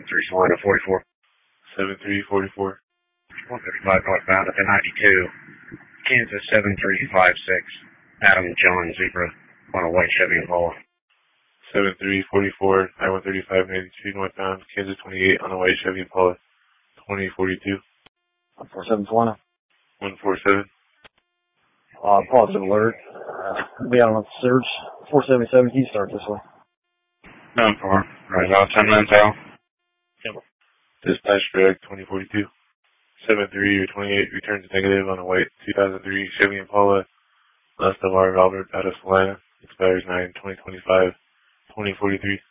Three Salina 44. 7344. 155 northbound at the 92. Kansas 7356. Adam John Zebra on a white Chevy Impala. 7344, I-135 92 northbound, Kansas 28 on a white Chevy Impala. 2042. 147 Salina. 147. Positive alert. Be out on the surge. 477, can you start this way? 9-4. Right about 10 minutes out. Yep. Dispatch drag 2042. 73 or 28 returns negative on a white 2003 Chevy Impala. Last of our Albert out of Salina. Expires 9/2025. 2043.